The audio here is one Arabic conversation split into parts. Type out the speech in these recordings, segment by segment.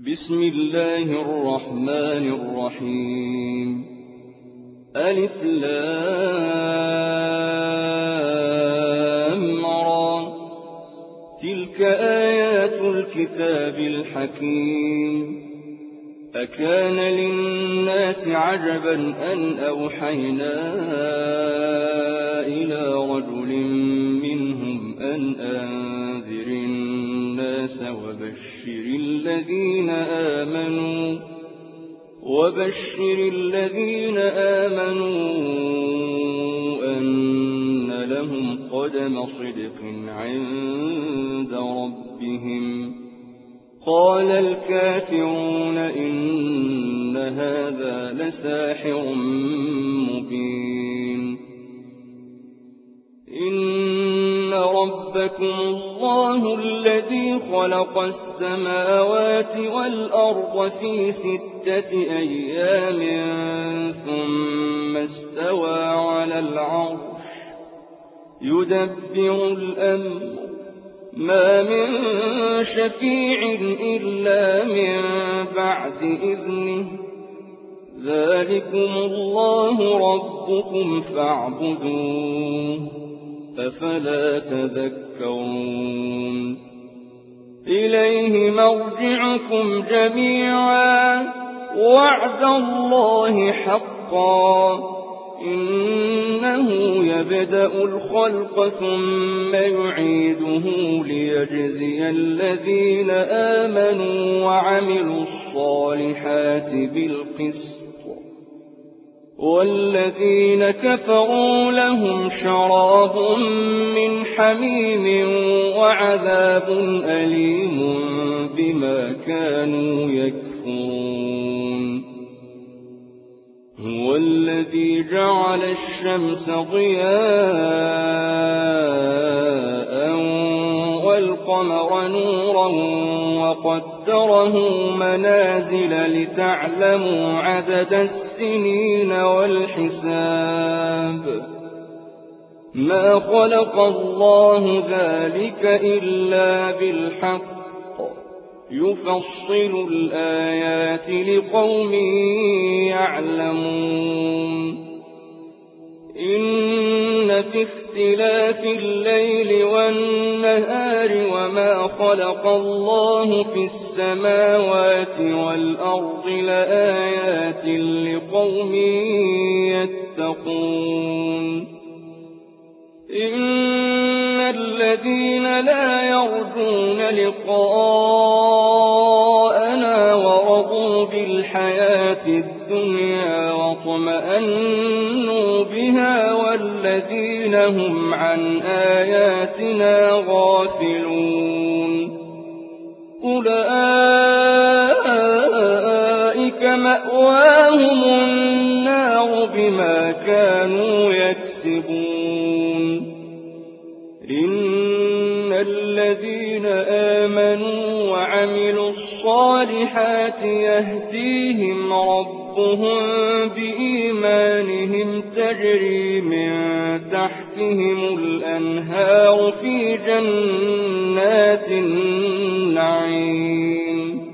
بسم الله الرحمن الرحيم. ألف لام را. تلك آيات الكتاب الحكيم. أكان للناس عجبا أن أوحينا إلى رجل منهم أن أنذر الناس وبشر الذين آمنوا أن لهم قدم صدق عند ربهم. قال الكافرون إن هذا لساحر مبين. إن ربكم الله الذي خلق السماوات والأرض في 6 أيام ثم استوى على العرش يدبر الأمر ما من شفيع إلا من بعد إذنه. ذلكم الله ربكم فاعبدوه أفلا تذكرون. إليه مرجعكم جميعا وعد الله حقا. إنه يبدأ الخلق ثم يعيده ليجزي الذين آمنوا وعملوا الصالحات بالقسط والذين كفروا لهم شراب من حميم وعذاب أليم بما كانوا يكفرون. هو الذي جعل الشمس ضياء والقمر نورا وقدره منازل لتعلموا عدد السنين والحساب. ما خلق الله ذلك إلا بالحق يفصل الآيات لقوم يعلمون. إن في اختلاف الليل والنهار وما خلق الله في السماوات والأرض لآيات لقوم يتقون. إن الذين لا يرجون لقاءنا ورضوا بالحياة الدنيا واطمأنوا بها والذين هم عن آياتنا غافلون أولئك مأواهم النار بما كانوا يكسبون. إن الذين آمنوا وعملوا الصالحات يهديهم ربهم بإيمانهم تجري من تحتهم الأنهار في جنات النعيم.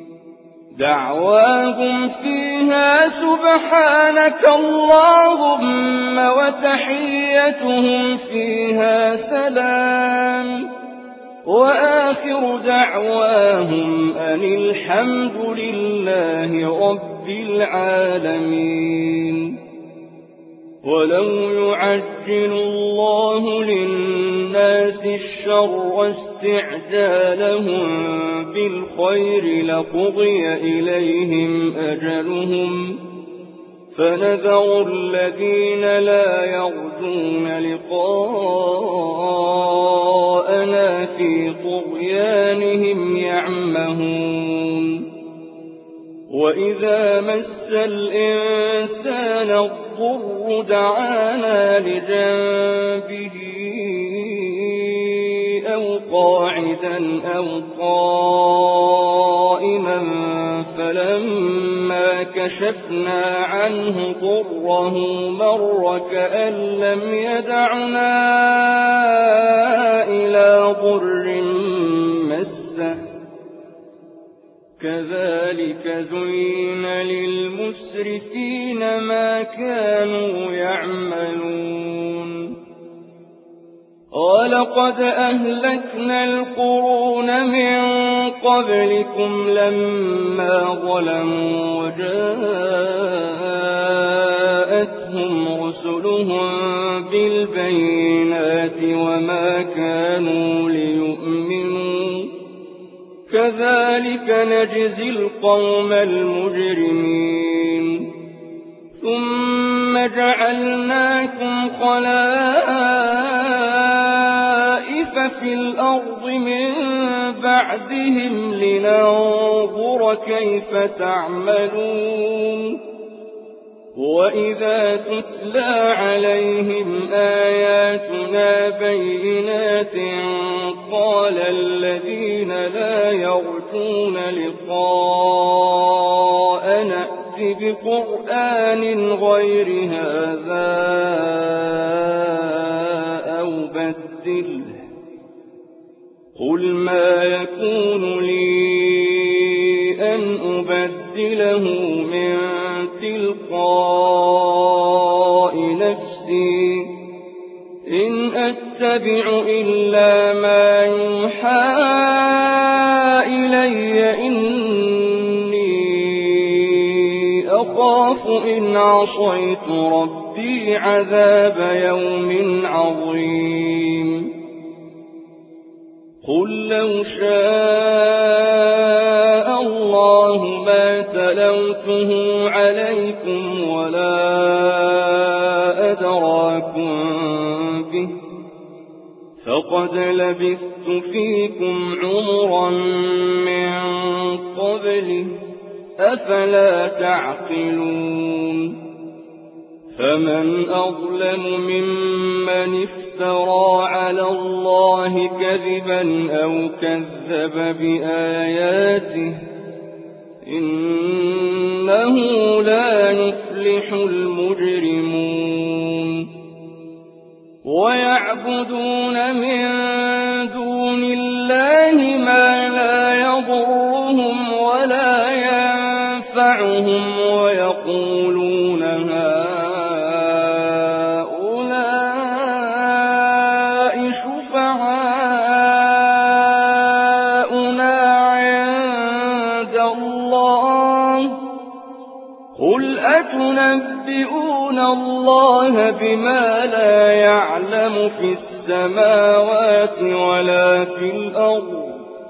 دعواهم فيها سبحانك اللهم وتحيتهم فيها سلام وآخر دعواهم أن الحمد لله رب العالمين. ولو يعجل الله للناس الشر استعجالهم بالخير لقضي إليهم أجلهم فنذر الذين لا يرجون لقاءنا في طغيانهم يعمهون. وإذا مس الإنسان الضر دعانا لجنبه أو قاعدا أو قائما فلما كشفنا عنه ضره مر كأن لم يدعنا إلى ضر مسه كذلك زين للمسرفين ما كانوا يعملون ولقد أهلكنا القرون من قبلكم لما ظلموا وجاءتهم رسلهم بالبينات وما كانوا ليؤمنوا كذلك نجزي القوم المجرمين ثم جعلناكم خلائف في الأرض من بعدهم لننظر كيف تعملون وإذا تتلى عليهم آياتنا بينات قال الذين لا يرجون لقاء نأت بقرآن غير هذا أو بدله قل ما يكون لي أن أبدله من تلقاء نفسي إن أتبع إلا ما يوحى إلي إني أخاف إن عصيت ربي عذاب يوم عظيم قل لو شاء الله ما تلوته عليكم ولا أدراكم به فقد لبثت فيكم عمرا من قبله أفلا تعقلون فمن أظلم ممن افترى على الله كذبا أو كذب بآياته إنه لا يفلح المجرمون ويعبدون من دون الله ما لا يضرهم ولا ينفعهم ويقولون هؤلاء شفعاؤنا عند الله قل أتنبئون الله بما لا يعلم في السماوات ولا في الأرض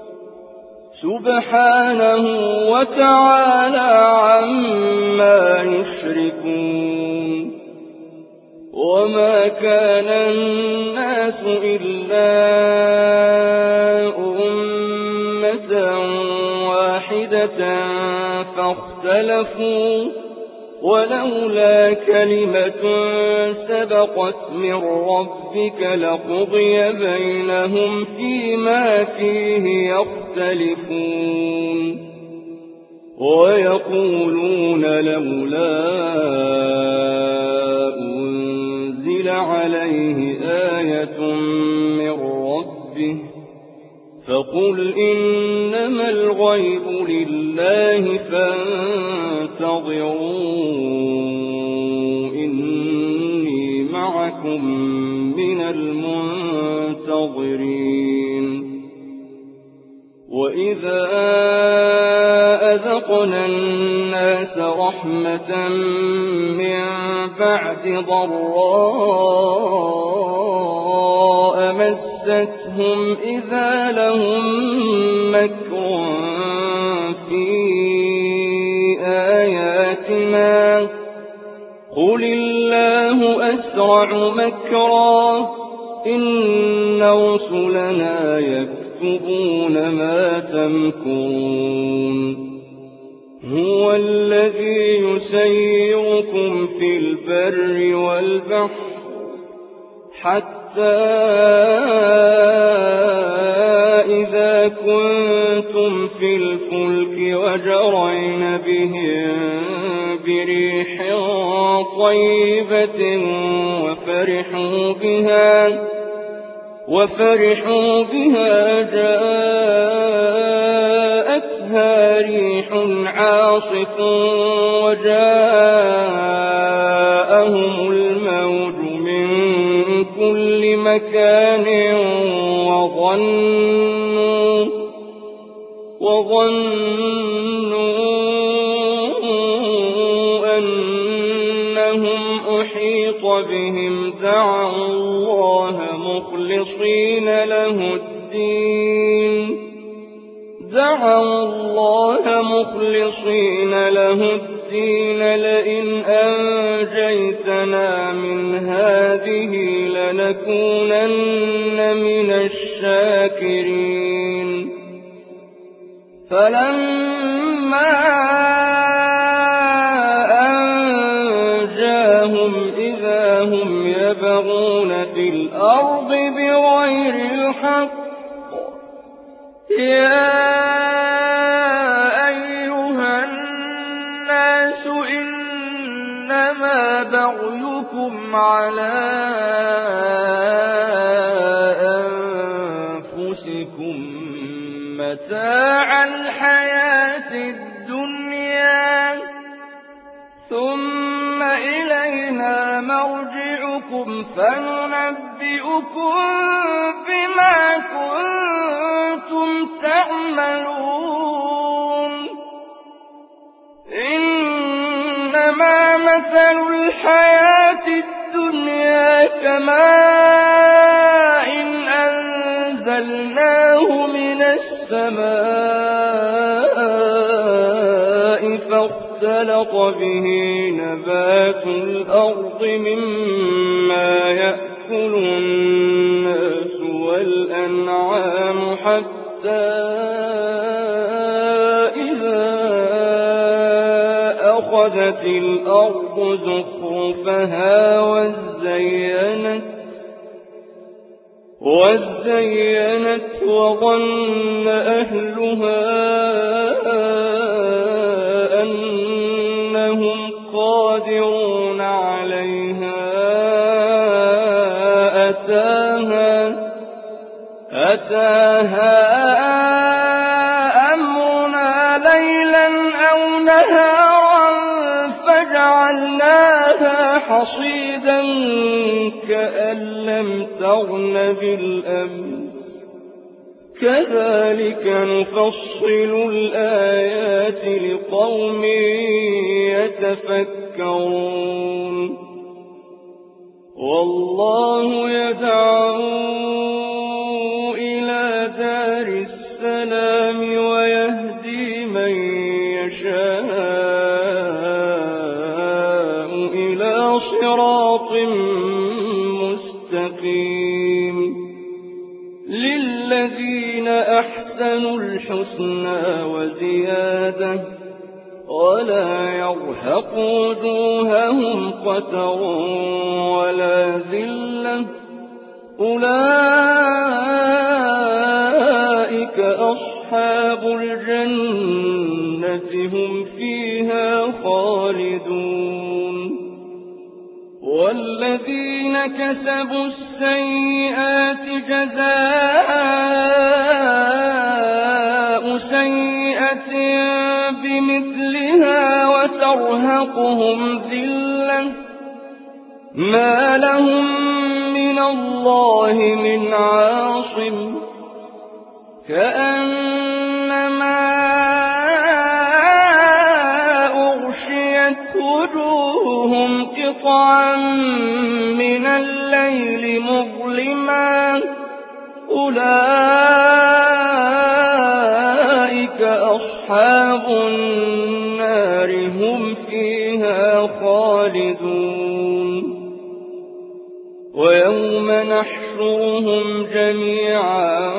سبحانه وتعالى عما يشركون وما كان الناس إلا أمة واحدة فاختلفوا ولولا كلمة سبقت من ربك لقضي بينهم فيما فيه يختلفون ويقولون لولا أنزل عليه آية من ربه فقل إنما الغيب لله فانتظروا إني معكم من المنتظرين وإذا أذقنا الناس رحمة من بعد ضراء مستهم إذا لهم مكر في آياتنا قل الله أسرع مكرا إن رسلنا يكتبون ما تمكرون هو الذي يسيركم في البر والبحر حتى إذا كنتم في الفلك وجرين بهم بريح طيبة وفرحوا بها جاءتهم أخذتها ريح عاصف وجاءهم الموج من كل مكان وظنوا أنهم أحيط بهم دعوا الله مخلصين له الدين لئن أنجيتنا من هذه لنكونن من الشاكرين فلما أنجاهم إذا هم يبغون في الأرض بغير الحق يا أيها الناس إنما بغيكم على أنفسكم متاع الحياة الدنيا ثم إلينا مرجعكم فننبئكم بما كنتم تعملون إنما مثل الحياة الدنيا كماء أنزلناه من السماء فاختلط به نبات الأرض مما يأكل الناس والأنعام حتى إذا أخذت الأرض زخرفها وزينت وظن أهلها أنهم قادرون عليها أتاها أمرنا ليلا أو نهارا فجعلناها حصيدا كأن لم تغن بالأمس كذلك نفصل الآيات لقوم يتفكرون والله يدعو إلى دار السلام ويهدي من يشاء إلى صراط مستقيم للذين أحسنوا الحسنى وزيادة ولا يرهق وجوههم قتر ولا ذلة أولئك أصحاب الجنة هم فيها خالدون والذين كسبوا السيئات جزاء سيئة بمثلها وترهقهم ذلة ما لهم من الله من عاصم كأنما أغشيت وجوههم قطعا من الليل مظلما أولئك أصحاب النار هم فيها خالدون ويوم نحشرهم جميعا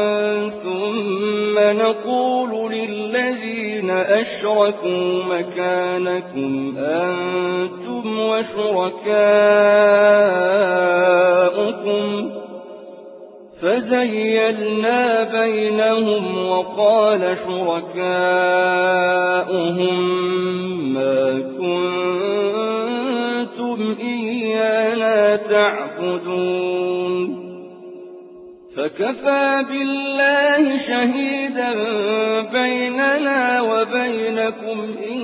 ثم نقول للذين أشركوا مكانكم أنتم وشركاؤكم فزيلنا بينهم وقال شركاؤهم ما كنتم إيانا تعبدون فكفى بالله شهيدا بيننا وبينكم إن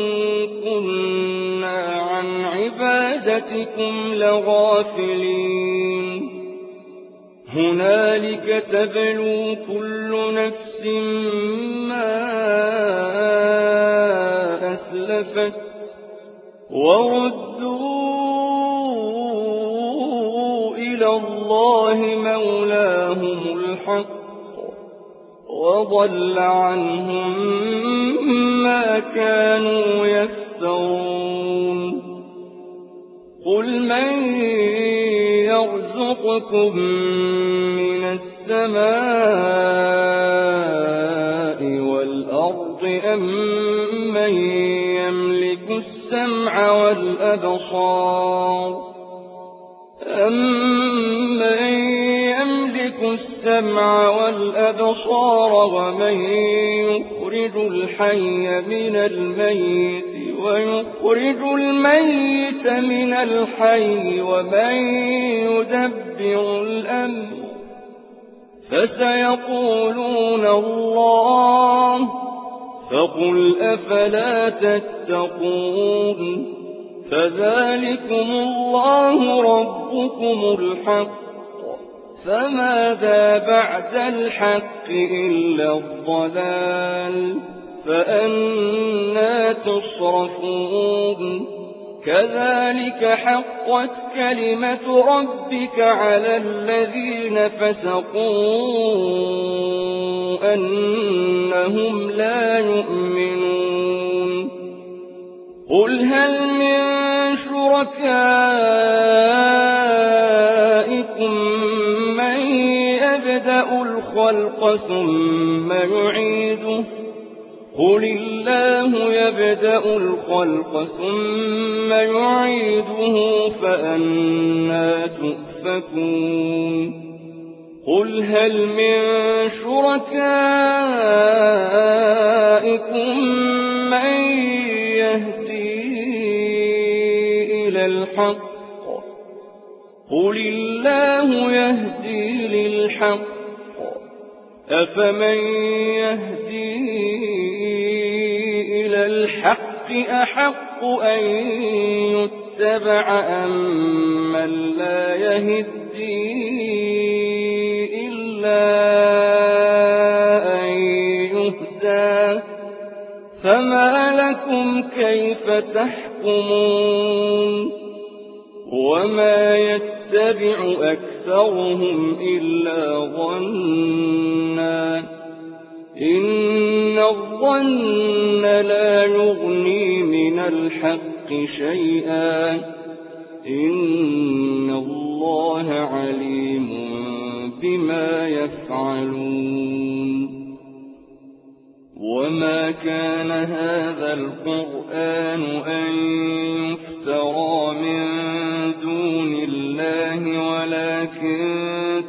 كنا عن عبادتكم لغافلين هنالك تبلو كل نفس ما أسلفت وردوا إلى الله مولاهم الحق وضل عنهم ما كانوا يفترون قل من يرزقكم من السماء والأرض أم من يملك السمع والأبصار ومن يخرج الحي من الميت ويخرج الميت من الحي ومن يدبر الأمر فسيقولون الله فقل أفلا تتقون فذلكم الله ربكم الحق فماذا بعد الحق إلا الضلال فأنى تصرفون كذلك حقت كلمة ربك على الذين فسقوا أنهم لا يؤمنون قل هل من شركائكم من يبدأ الخلق ثم يعيده قل الله يبدأ الخلق ثم يعيده فأنى تؤفكون قل هل من شركائكم من يهدي إلى الحق قل الله يهدي للحق أفمن يهدي إلى الحق أحق أن يتبع أم من لا يهدي إلا أن يهدى فما لكم كيف تحكمون وما يتبع أكثرهم إلا ظنا إن الظن لا يغني من الحق شيئا إن الله عليم بما يفعلون وما كان هذا القرآن أن يفترى من دون الله ولكن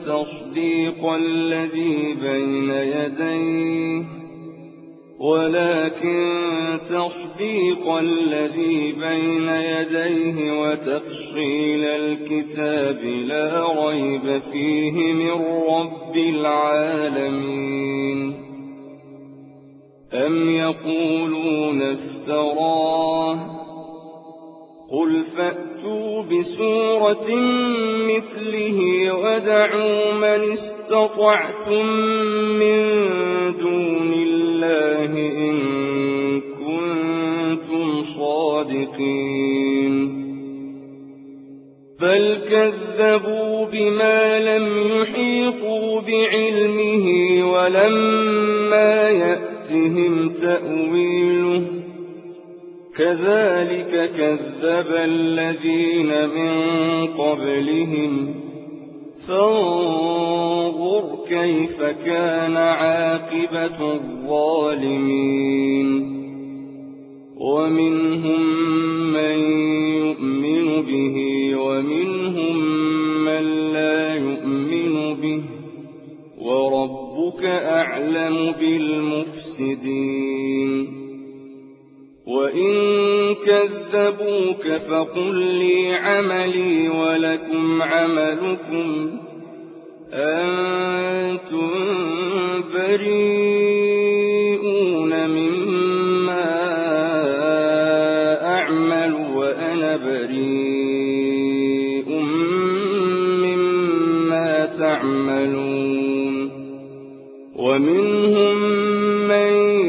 تصديق الذي بين يديه وتفصيل الكتاب لا ريب فيه من رب العالمين أم يقولون افتراه قل فأتوا بسورة مثله ودعوا من استطعتم من دون الله إن كنتم صادقين بل كذبوا بما لم يحيطوا بعلمه ولما يأتهم تأويله كذلك كذب الذين من قبلهم فانظر كيف كان عاقبة الظالمين ومنهم من يؤمن به ومنهم من لا يؤمن به وربك أعلم بالمفسدين وإن كذبوك فقل لي عملي ولكم عملكم بريئون مما أعمل وأنا بريء مما تعملون ومنهم من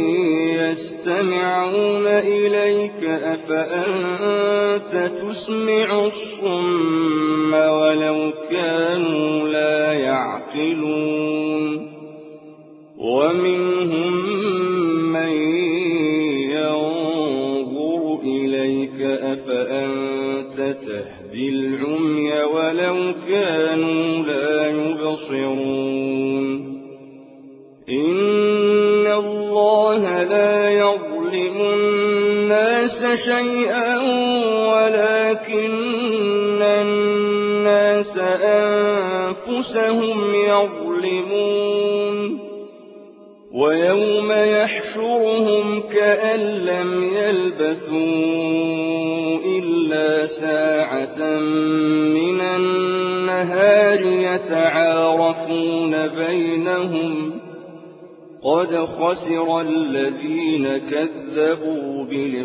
يستمعون إليك أفأنت تسمع الصم ولو كانوا لا يعقلون ومنهم من ينظر إليك أفأنت تهدي العمي ولو كانوا لا يبصرون إن الله لا يظلم الناس شيئا ولكن الناس أنفسهم يظلمون ويوم يحشرهم كأن لم يلبثوا إلا ساعة من النهار يتعارفون بينهم قد خسر الذين كذبوا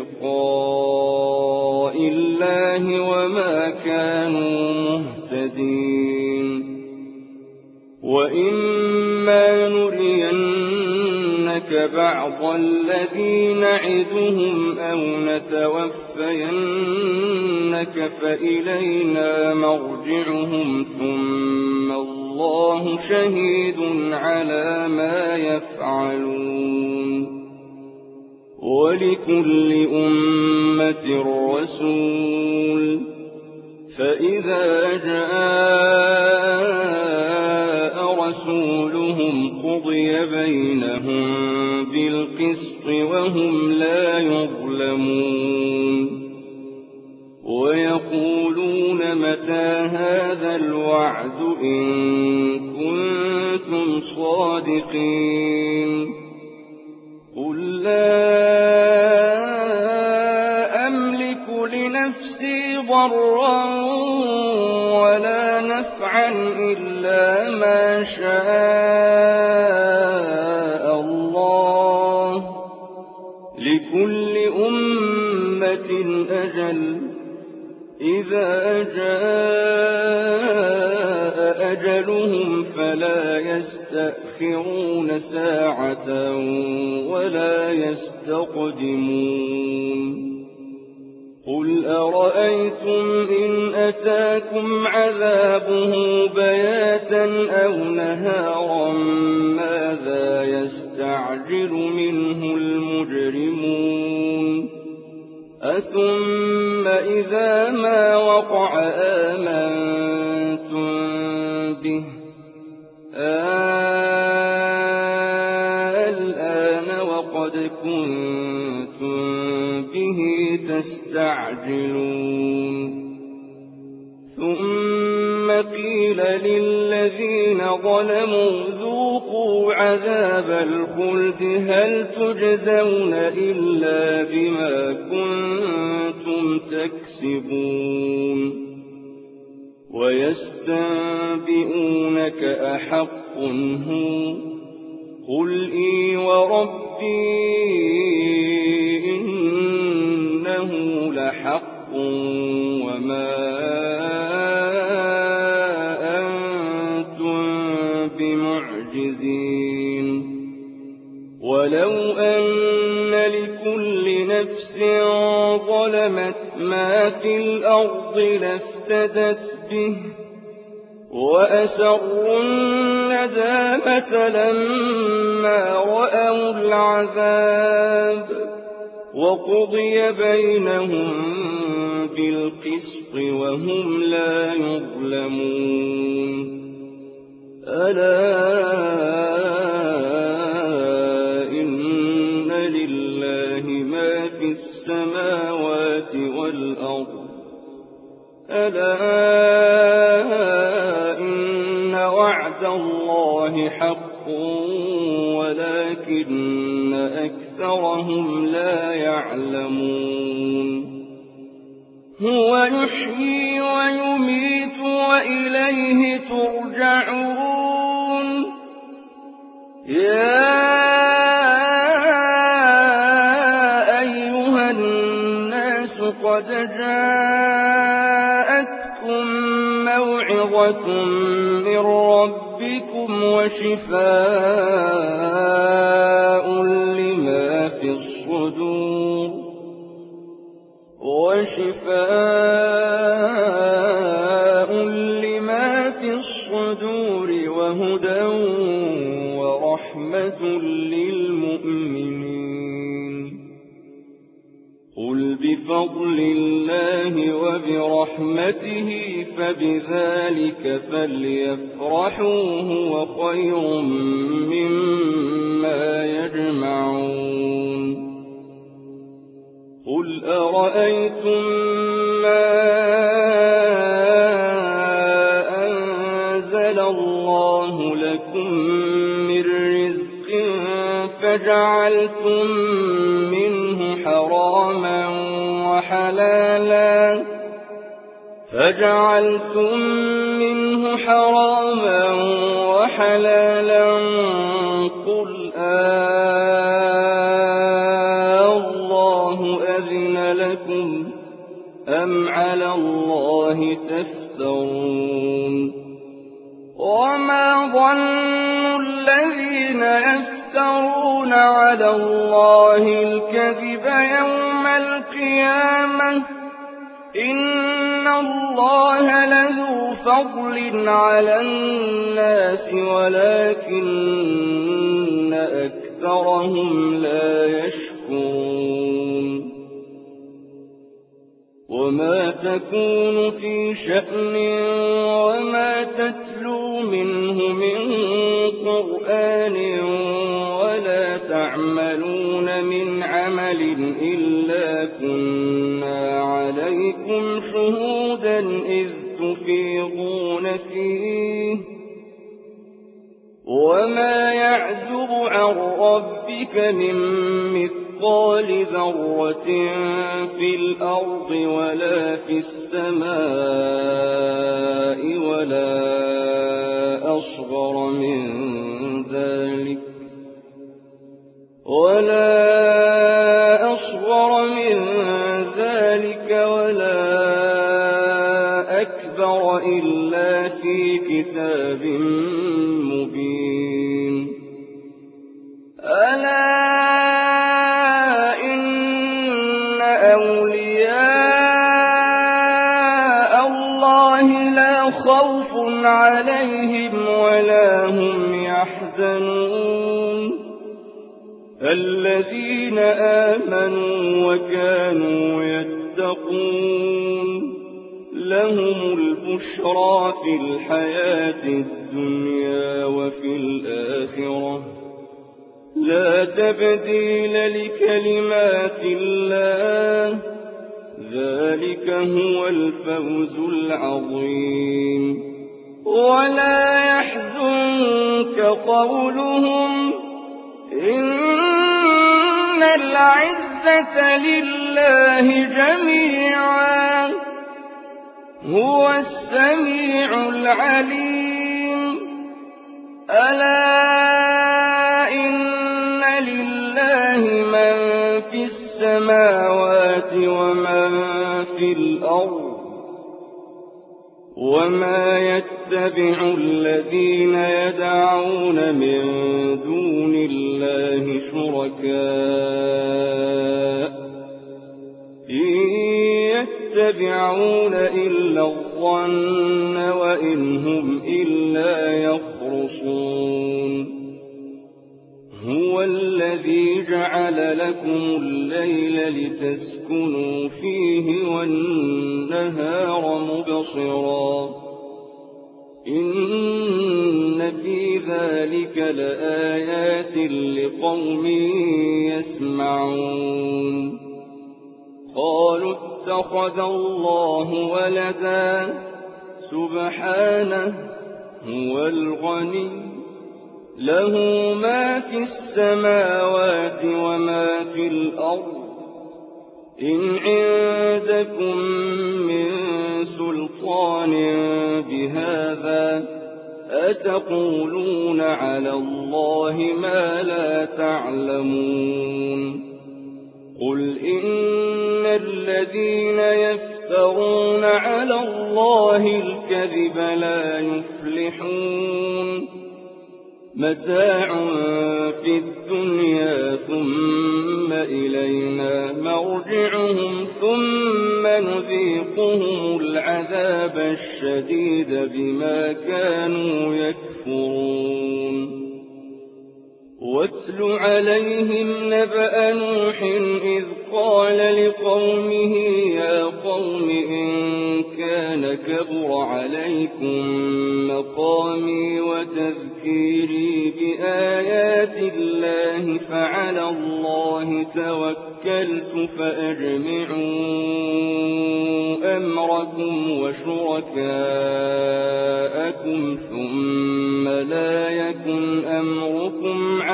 بلقاء الله وما كانوا مهتدين وإما نرينك بعض الذي نعدهم أو نتوفينك فإلينا مرجعهم ثم الله شهيد على ما يفعلون ولكل أمة رسول فإذا جاء رسولهم قضي بينهم بالقسط وهم لا يظلمون ويقولون متى هذا الوعد إن كنتم صادقين قل لا أملك لنفسي ضرا ولا نفعا إلا ما شاء الله لكل أمة أجل إذا جاء أجلهم فلا يستأخرون ساعة ولا يستقدمون قل أرأيتم إن أتاكم عذابه بياتا أو نهارا ماذا يستعجل منه المجرمون أثم إذا ما وقع آمنتم به الآن وقد كنتم به تستعجلون ثم قيل للذين ظلموا ذوقوا عذاب الخلد هل تجزون إلا بما كنتم تكسبون ويستنبئونك أحق هو قل إي وربي إنه لحق وما أنتم بمعجزين ولو أن لكل نفس ظلمت ما في الأرض لافتدت به وأسروا الندامة لما رأوا العذاب وقضي بينهم بالقسط وهم لا يظلمون ألا إن لله ما في السماوات والأرض ألا إن وعد الله حق ولكن أكثرهم لا يعلمون هو يحيي ويميت وإليه ترجعون يا أيها الناس قد جاءتكم موعظة من ربكم وشفاء لما في الصدور وهدى ورحمة للمؤمنين. قل بفضل الله وبرحمته فبذلك فليفرحوا هو خير مما يجمعون. قل أرأيتم ما أنزل الله لكم من رزق فجعلتم منه حراما وحلالا قل الله أذن لكم أم على الله تفترون. وما ظن الذين يفترون على الله الكذب يوم القيامة إن الله لذو فضل على الناس ولكن أكثرهم لا يشكرون. وما تكون في شأن وما تتلو منه من قرآن ولا تعملون من عمل إلا كنا عليكم شهودا إذ تفيضون فيه وما يعزب عن ربك من مثقال ذرة في الأرض ولا في السماء ولا أصغر من ذلك ولا أكبر إلا في كتاب مبين. ألا إن أولياء الله لا خوف عليهم ولا هم يحزنون الذين آمنوا وكانوا يتقون لهم البشرى في الحياة الدنيا وفي الآخرة لا تبديل لكلمات الله ذلك هو الفوز العظيم. ولا يحزنك قولهم إن العزة لله جميعا هو السميع العليم. ألا إن لله من في السماوات ومن في الأرض وما يتبع الذين يدعون من دون الله شركاء إن يتبعون إلا الظن وإن هم إلا يخرصون. هو الذي جعل لكم الليل لتسكنوا فيه والنهار مبصرا إن في ذلك لآيات لقوم يسمعون. قالوا اتخذ الله ولدا سبحانه هو الغني له ما في السماوات وما في الأرض إن عندكم من سلطان بهذا أتقولون على الله ما لا تعلمون قل إن الذين يفترون على الله الكذب لا يفلحون متاع في الدنيا ثم إلينا مرجعهم ثم نذيقهم العذاب الشديد بما كانوا يكفرون واتل عليهم نبأ نوح إذ قال لقومه يا قوم إن كان كبر عليكم مقامي وتذكيري بآيات الله فعلى الله توكلت فأجمعوا أمركم وشركاءكم ثم لا يكن أمركم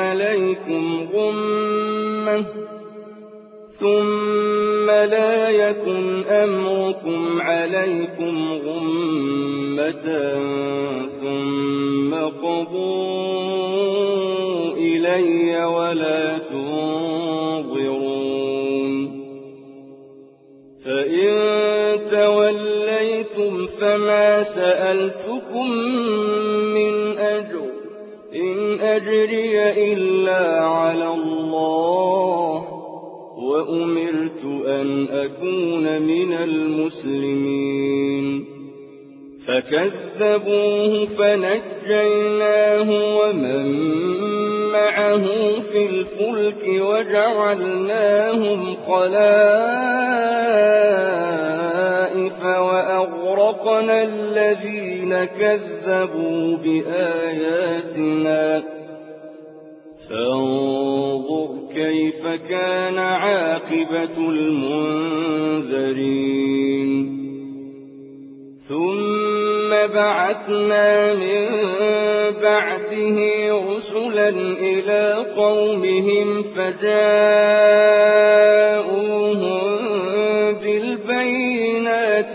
عليكم غمة ثم قضوا إلي ولا تنظرون فإن توليتم فما سألتكم من أجر إن أجري إلا على الله وأمرت أن أكون من المسلمين فكذبوه فنجيناه ومن معه في الفلك وجعلناهم خلائف وأغرقنا الذين كذبوا بآياتنا فانظر كيف كان عاقبة المنذرين ثم بعثنا من بعده رسلا إلى قومهم فجاءوهم بالبينات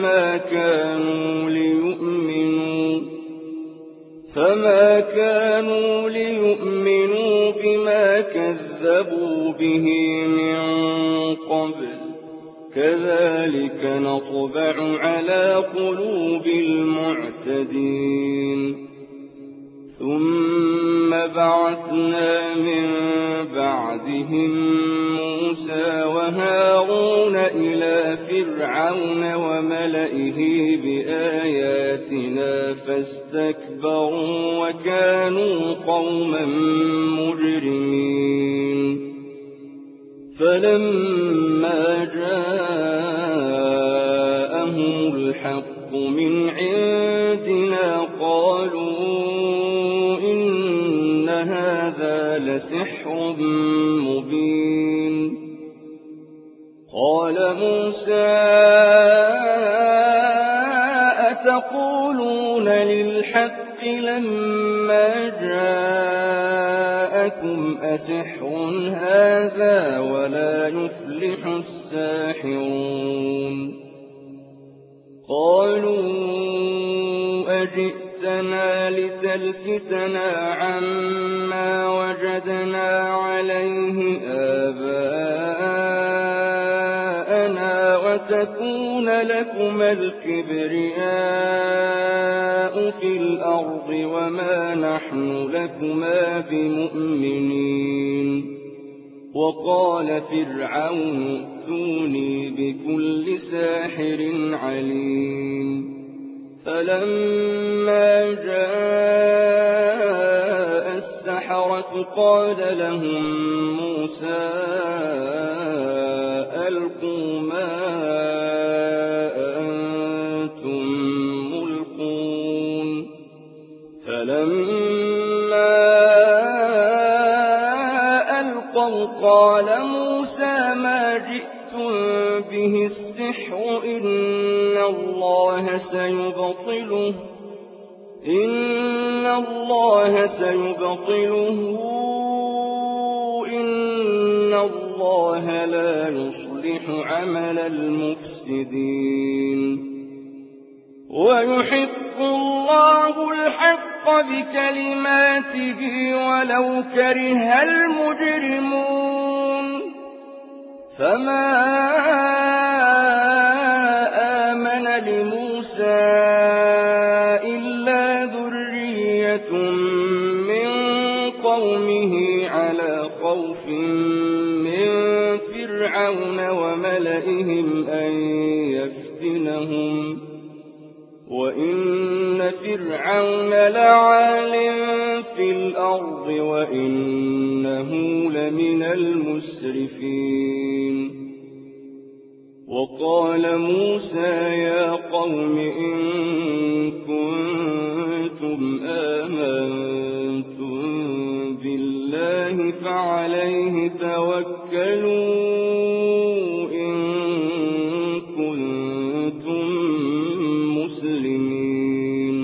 فما كانوا ليؤمنوا بما كذبوا به من قبل كذلك نطبع على قلوب المعتدين ثم بعثنا من بعدهم موسى وهارون إلى فرعون وملئه بآياتنا فاستكبروا وكانوا قوما مجرمين فلما جاءهم الحق من عندنا قالوا إن هذا لسحر مبين قال موسى أتقولون للحق لما جاءكم أسحر هذا ولا يفلح الساحرون قالوا أجئتنا لتلفتنا عما وجدنا عليه آباءنا وتكون لكما الكبرياء في الأرض وما نحن لكما بمؤمنين وقال فرعون ائتوني بكل ساحر عليم فلما جاء السحرة قال لهم موسى ألقوا ما أنتم ملقون فلما ألقوا قال موسى ما جئتم به السحر إن الله سيبطله إن الله لا يصلح عمل المفسدين ويحق الله الحق بكلماته ولو كره المجرمون فما آمن لموسى إلا ذرية من قومه على خوف من فرعون وملئهم أن يفتنهم وإن فرعون لعال في الأرض وإنه لمن المسرفين وقال موسى يا قوم إن كنتم آمنتم بالله فعليه توكلوا إن كنتم مسلمين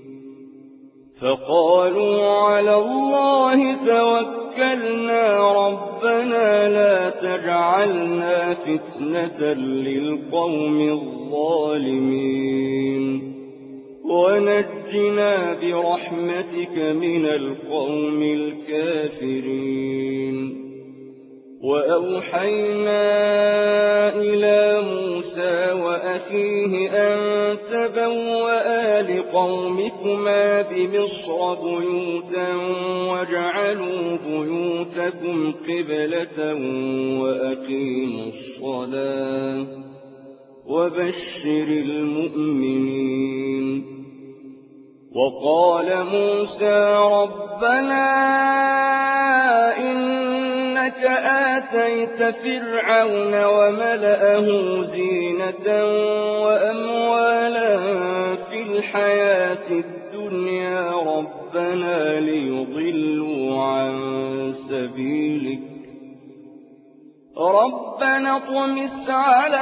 فقالوا على الله توكلنا ربنا لا تجعلنا فتنة للقوم الظالمين ونجنا برحمتك من القوم الكافرين وأوحينا إلى موسى وأخيه أن تبوأ لقومكما بمصر بيوتا واجعلوا بيوتكم قبلة وأقيموا الصلاة وبشر المؤمنين وقال موسى ربنا إنك آتيت فرعون وملأه زينة وأموالا في الحياة الدنيا ربنا ليضلوا عن سبيلك ربنا اطمس على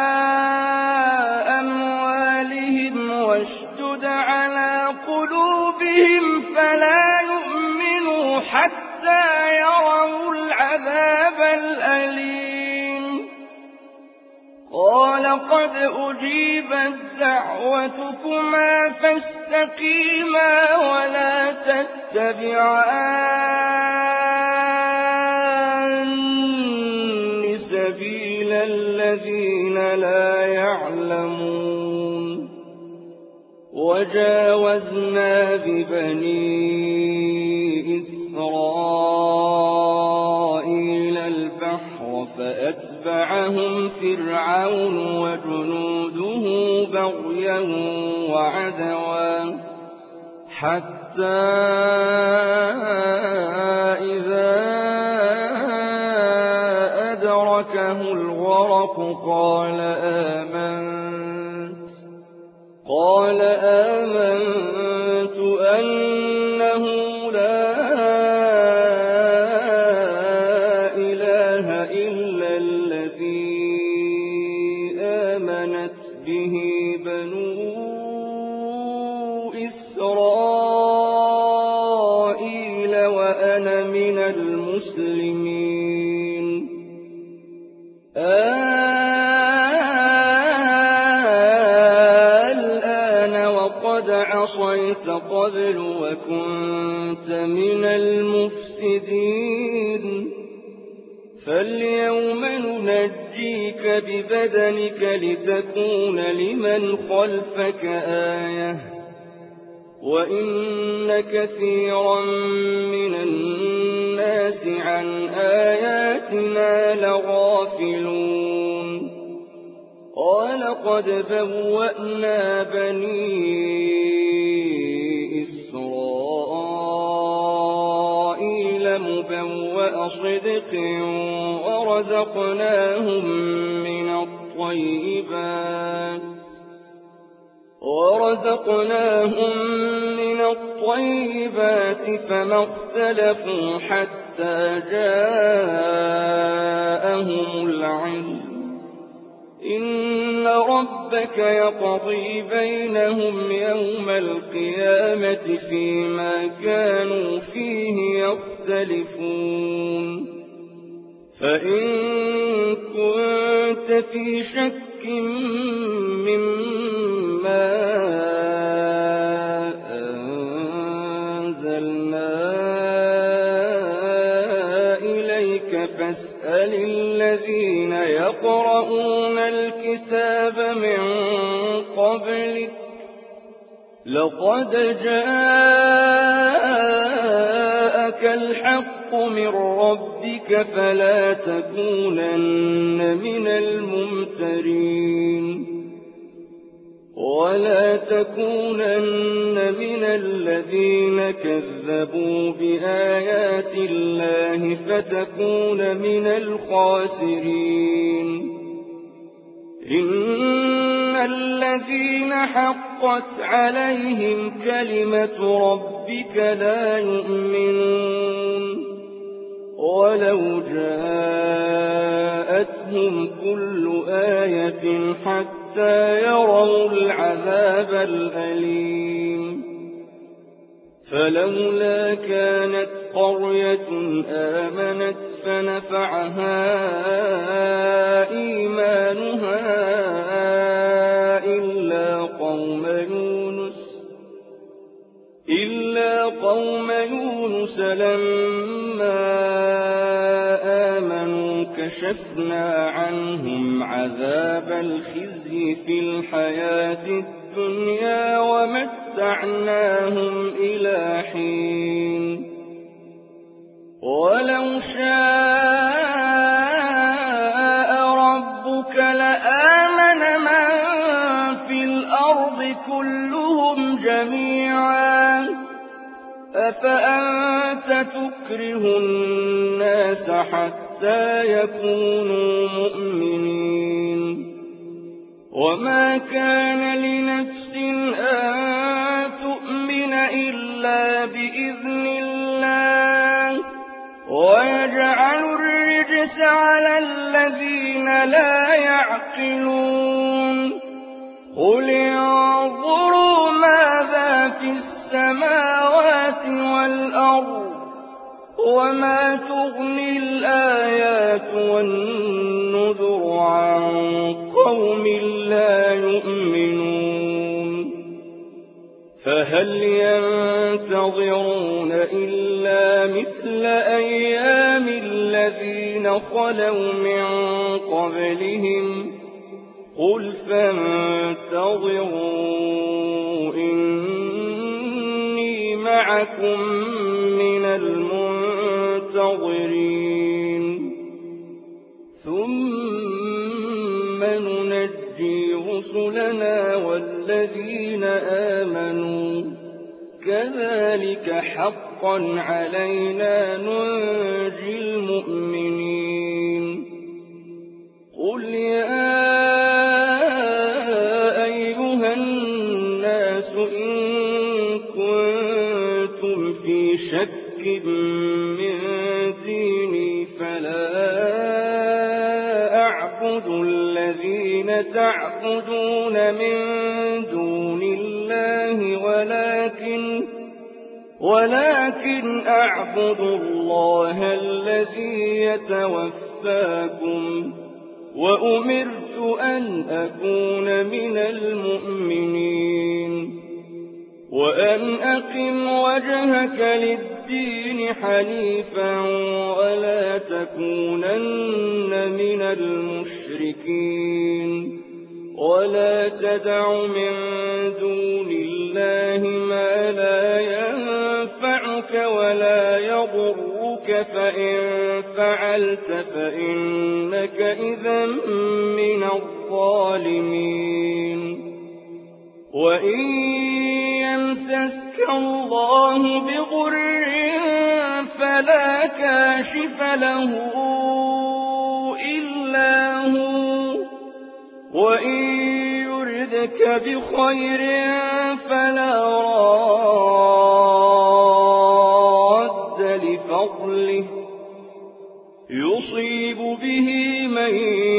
أموالهم واشدد على قلوبهم فلا يؤمنوا حتى يروا العذاب الأليم قال قد أجيبت دعوتكما فاستقيما ولا تتبعان سبيل الذين لا يعلمون وجاوزنا ببني إسرائيل البحر فأتبعهم فرعون وجنوده بغيا وعدوا حتى إذا أدركه الغرق قال آمنت أنه لا إله إلا الذي آمنت به بنو إسرائيل وأنا من المسلمين الآن وقد عصيت قبل وكنت من المفسدين فاليوم ننجيك ببدنك لتكون لمن خلفك آية وإن كثيرا من الناس عن آياتنا لغافلون قال قد بوأنا بني إسرائيل مبوأ صدق ورزقناهم من الطيبات فما اختلفوا حتى جاءهم العلم إن ربك يقضي بينهم يوم القيامة فيما كانوا فيه يختلفون فإن كنت في شك مما يقرؤون الكتاب من قبلك لقد جاءك الحق من ربك فلا تكونن من الممترين ولا تكونن من الذين كذبوا بآيات الله فتكون من الخاسرين إن الذين حقت عليهم كلمة ربك لا يؤمنون ولو جاءتهم كل آية حتى يروا العذاب الأليم فلولا كانت قرية آمنت فنفعها إيمانها إلا قوم يونس لما آمنوا كشفنا عنهم عذاب الخزي في الحياة الدنيا ومتعناهم إلى حين ولو شاء ربك لآمن من في الأرض كلهم جميعا أفأنت تكره الناس حتى يكونوا مؤمنين وما كان لنفس أن تؤمن إلا بإذن الله ويجعل الرجس على الذين لا يعقلون قل انظروا ماذا في السماوات والأرض وما تغني الآيات والنذر عن قوم لا يؤمنون فهل ينتظرون إلا مثل أيام الذين خلوا من قبلهم قل فانتظروا إني معكم من المنتظرين ثم ننجي رسلنا والذين آمنوا كذلك حقا علينا ننجي المؤمنين قل يا أيها الناس إن كنتم في شك من ديني فلا أعبد الذين تعبدون من دون الله ولكن أعبد الله الذي يتوفاكم وأمرت أن أكون من المؤمنين وأن أقم وجهك للدين حنيفا ولا تكونن من المشركين ولا تدع من دون الله ما لا ينفعك ولا يضرك فإن فعلت فإنك إذا من الظالمين وإن يمسسك الله بضر فلا كاشف له إلا هو وإن يردك بخير فلا راد لفضله يصيب به من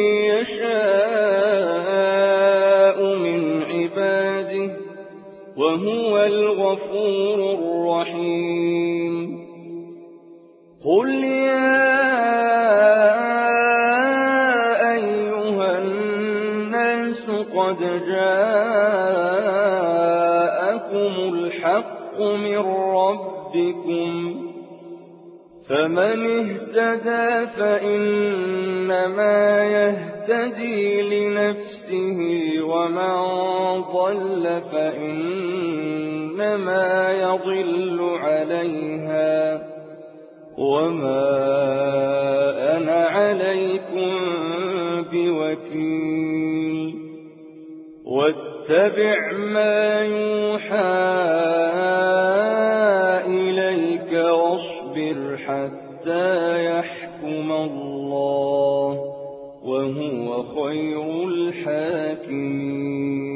يشاء من عباده وهو الغفور الرحيم قل يا أيها الناس قد جاءكم الحق من ربكم فمن اهتدى فإنما يهتدي لنفسه ومن ضل فإنما يضل عليها وما أنا عليكم بوكيل واتبع ما يوحى إليك واصبر حتى يحكم الله وهو خير الحاكمين